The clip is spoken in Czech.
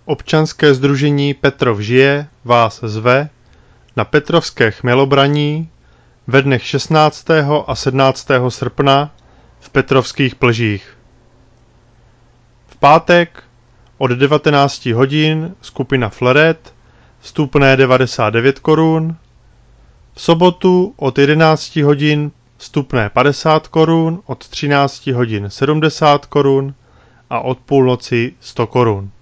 Občanské sdružení Petrov žije vás zve na Petrovské chmělobraní ve dnech 16. a 17. srpna v Petrovských Plžích. V pátek od 19 hodin skupina Flaret, vstupné 99 korun. V sobotu od 11 hodin vstupné 50 korun, od 13 hodin 70 korun a od půlnoci 100 korun.